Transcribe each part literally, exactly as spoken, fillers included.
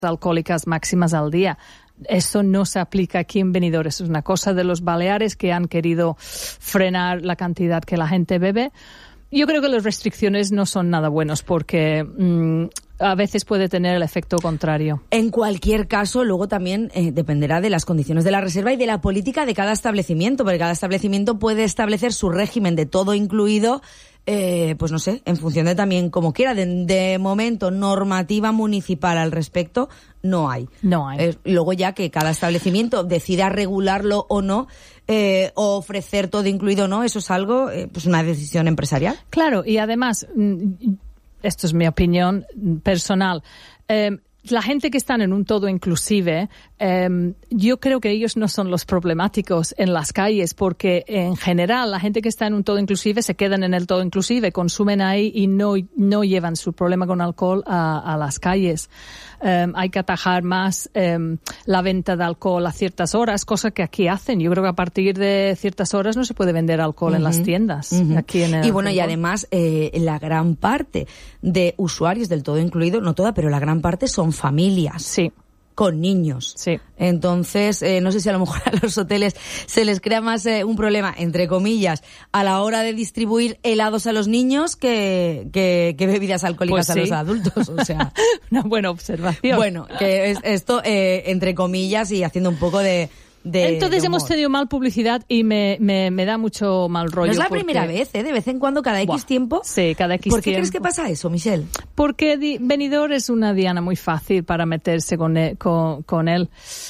alcohólicas máximas al día. Eso no se aplica aquí en Benidorm. Es una cosa de los Baleares que han querido frenar la cantidad que la gente bebe. Yo creo que las restricciones no son nada buenos porque mmm, a veces puede tener el efecto contrario. En cualquier caso, luego también eh, dependerá de las condiciones de la reserva y de la política de cada establecimiento, porque cada establecimiento puede establecer su régimen de todo incluido, eh, pues no sé, en función de también como quiera. De, de momento, normativa municipal al respecto no hay. No hay. Eh, luego ya que cada establecimiento decida regularlo o no, eh, o ofrecer todo incluido o no, eso es algo, eh, pues una decisión empresarial. Claro, y además, esto es mi opinión personal, eh, la gente que están en un todo inclusive, eh, yo creo que ellos no son los problemáticos en las calles, porque en general la gente que está en un todo inclusive se quedan en el todo inclusive, consumen ahí y no, no llevan su problema con alcohol a, a las calles. Eh, hay que atajar más eh, la venta de alcohol a ciertas horas, cosa que aquí hacen. Yo creo que a partir de ciertas horas no se puede vender alcohol uh-huh. en las tiendas. Uh-huh. Aquí en el y bueno, alcohol. Y además eh, la gran parte de usuarios del todo incluido, no toda, pero la gran parte son familias. Sí. Con niños. Sí. Entonces, eh, no sé si a lo mejor a los hoteles se les crea más eh, un problema, entre comillas, a la hora de distribuir helados a los niños que, que, que bebidas alcohólicas pues sí. a los adultos. O sea, una buena observación. Bueno, que es, esto, eh, entre comillas, y haciendo un poco de... De, Entonces de hemos tenido mal publicidad y me, me, me da mucho mal rollo. No es la porque... primera vez, ¿eh? De vez en cuando, cada X Buah, tiempo. Sí, cada X tiempo. ¿Por qué crees que pasa eso, Michelle? Porque di- Benidorm es una diana muy fácil para meterse con él. Con, con él.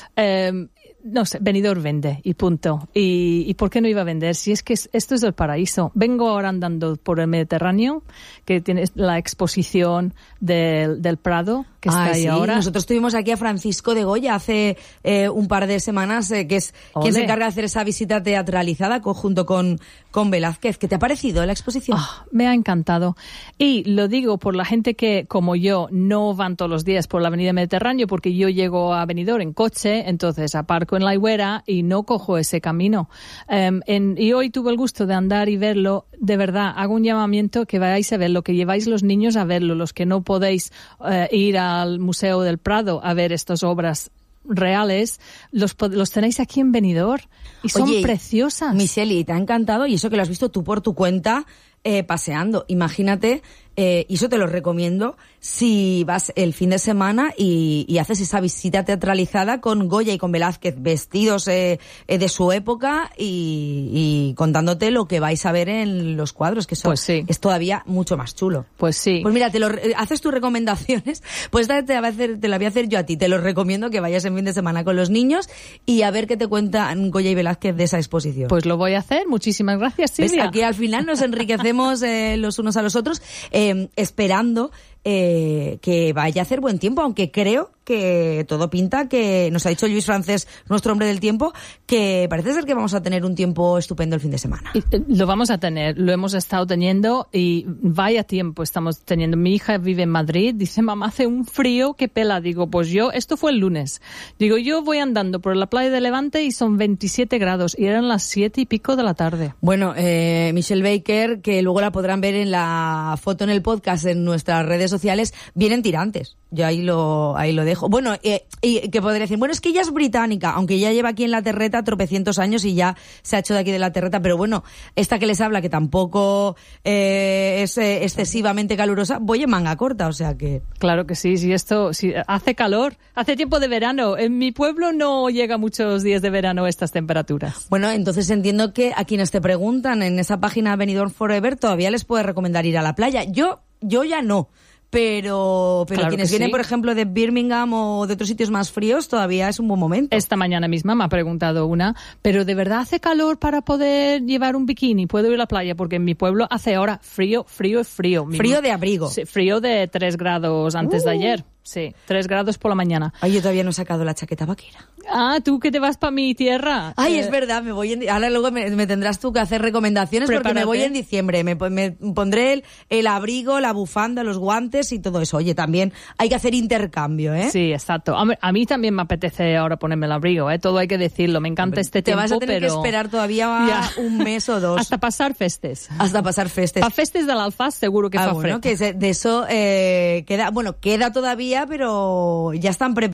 Eh, no sé, Benidorm vende y punto. Y, ¿Y por qué no iba a vender? Si es que es, esto es el paraíso. Vengo ahora andando por el Mediterráneo, que tiene la exposición del, del Prado, que está ah, ahí sí. ahora. Nosotros tuvimos aquí a Francisco de Goya hace eh, un par de semanas, eh, que es Olé. quien se encarga de hacer esa visita teatralizada co- junto con, con Velázquez. ¿Qué te ha parecido la exposición? Oh, me ha encantado. Y lo digo por la gente que, como yo, no van todos los días por la avenida Mediterráneo, porque yo llego a Benidorm en coche, entonces aparco en la Higuera y no cojo ese camino. Um, en, y hoy tuve el gusto de andar y verlo. De verdad, hago un llamamiento que vayáis a verlo, que lleváis los niños a verlo, los que no podéis uh, ir al Museo del Prado a ver estas obras reales, los, los tenéis aquí en Benidorm y son Oye, preciosas. Michelle, y te ha encantado, y eso que lo has visto tú por tu cuenta, eh, paseando. Imagínate, eh, y eso te lo recomiendo, si vas el fin de semana y, y haces esa visita teatralizada con Goya y con Velázquez, vestidos eh, eh, de su época y, y contándote lo que vais a ver en los cuadros, que eso pues sí. es todavía mucho más chulo. Pues sí. Pues mira, te lo, haces tus recomendaciones, pues esta te la, voy a hacer, te la voy a hacer yo a ti. Te lo recomiendo que vayas en fin de semana con los niños y a ver qué te cuentan Goya y Velázquez de esa exposición. Pues lo voy a hacer. Muchísimas gracias, Silvia. ¿Ves? Aquí al final nos enriquecemos eh, los unos a los otros, eh, esperando eh, que vaya a hacer buen tiempo, aunque creo que todo pinta que, nos ha dicho Luis Francés, nuestro hombre del tiempo, que parece ser que vamos a tener un tiempo estupendo el fin de semana. Lo vamos a tener, lo hemos estado teniendo y vaya tiempo estamos teniendo. Mi hija vive en Madrid, dice, mamá, hace un frío que pela. Digo, pues yo, esto fue el lunes. Digo, yo voy andando por la playa de Levante y son veintisiete grados y eran las siete y pico de la tarde. Bueno, eh, Michelle Baker, que luego la podrán ver en la foto en el podcast en nuestras redes sociales, vienen tirantes. Yo ahí lo, ahí lo dejo. Bueno, eh, y que podría decir, bueno, es que ella es británica, aunque ya lleva aquí en la terreta tropecientos años y ya se ha hecho de aquí de la terreta, pero bueno, esta que les habla, que tampoco eh, es eh, excesivamente calurosa, voy en manga corta, o sea que... Claro que sí, si esto, si hace calor, hace tiempo de verano. En mi pueblo no llega muchos días de verano estas temperaturas. Bueno, entonces entiendo que a quienes te preguntan en esa página Benidorm Forever todavía les puedes recomendar ir a la playa. Yo, yo ya no. Pero, pero claro quienes vienen, sí. por ejemplo, de Birmingham o de otros sitios más fríos, todavía es un buen momento. Esta mañana misma me ha preguntado una, pero ¿de verdad hace calor para poder llevar un bikini? ¿Puedo ir a la playa? Porque en mi pueblo hace ahora frío, frío, frío. Frío de abrigo. Sí, frío de tres grados antes uh. de ayer. Sí, tres grados por la mañana. Ay, yo todavía no he sacado la chaqueta vaquera. Ah, tú que te vas para mi tierra. Ay, eh, es verdad, me voy en... Ahora luego me, me tendrás tú que hacer recomendaciones. Prepárate. Porque me voy en diciembre. Me, me pondré el, el abrigo, la bufanda, los guantes y todo eso. Oye, también hay que hacer intercambio, ¿eh? Sí, exacto. A mí, a mí también me apetece ahora ponerme el abrigo, ¿eh? Todo hay que decirlo. Me encanta Hombre, este te tiempo, vas a tener pero... que esperar todavía ya. un mes o dos. Hasta pasar festes. Hasta pasar festes. Para festes de l'Alfàs seguro que ah, fa bueno, fred. que de eso eh, queda... Bueno, queda todavía día, pero ya están preparados